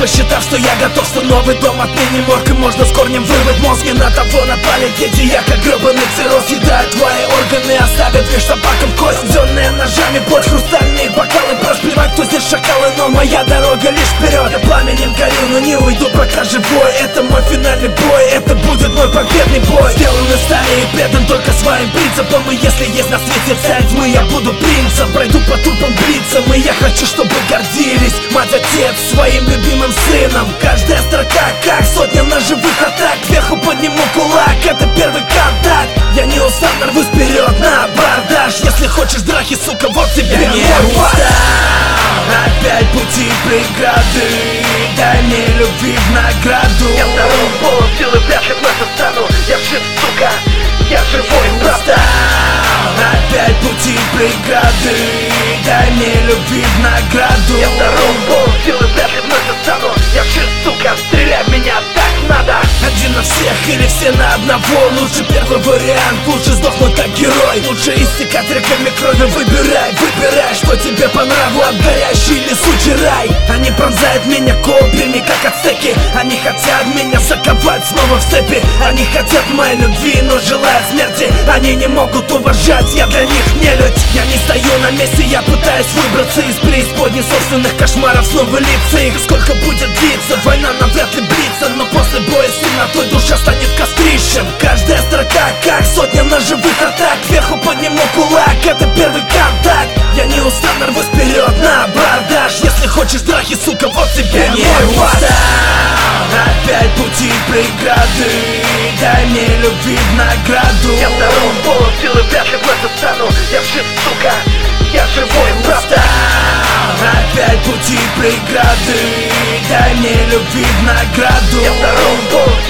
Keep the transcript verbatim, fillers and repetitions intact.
посчитав, что я готов, что новый дом отныне морг, и можно с корнем вырвать мозг. Не на того напали дети, я как гребаный цирроз. Съедаю твои органы, оставят лишь собакам кость. Зённые ножами, плоть, хрустальные бокалы. Плевать, кто здесь шакалы, но моя дорога лишь вперед. Я пламенем горю, но не уйду, пока живой. Это мой финальный бой, это будет мой победный бой. Сделан из стали и предан только своим принципам. И если есть на свете царь тьмы, я буду принцем. Пройду по трупам блицам, и я хочу, чтобы гордились мать, отец своим любимым сыном. Каждая строка, как сотня ножевых атак. Кверху подниму кулак, это первый контакт. Я не устану, рвусь вперед на бардаж. Если хочешь драки, сука, вот тебе я мой не опять пути преграды, дай мне любви в награду. Я второй полон силы, вряд ли вновь устану. Я жив, сука, я живой, правда. Опять пути преграды, дай мне любви в награду. Я второй полон силы, вряд ли вновь устану. Я жив, сука, стреляй в меня, так надо. Один на всех или все на одного. Лучше первый вариант, лучше сдохнуть как герой. Лучше истекать реками крови. Выбирай, выбирай, что тебе по нраву, отгорящий или сучий рай. Они пронзают меня копьями, как ацтеки. Они хотят меня заковать снова в цепи. Они хотят моей любви, но желают смерти. Они не могут уважать, я для них нелюдь. Я не стою на месте, я пытаюсь выбраться из преисподней собственных кошмаров. Снова лица их, сколько будет длиться. Война навряд ли близится, но после боя с темнотой душа станет кострищем. Каждая строка, как сотня ножевых атак. Кверху подниму кулак, это первый контакт. Я не устану, рвусь вперед на бардаж. Если хочешь драки, сука, вот тебе мой устал. Опять пути преграды, дай мне любви в награду. Я второй полон силы, вряд ли вновь устану. Я жив, сука, я живой, правда. Опять пути преграды, дай мне любви в награду. Я второй полон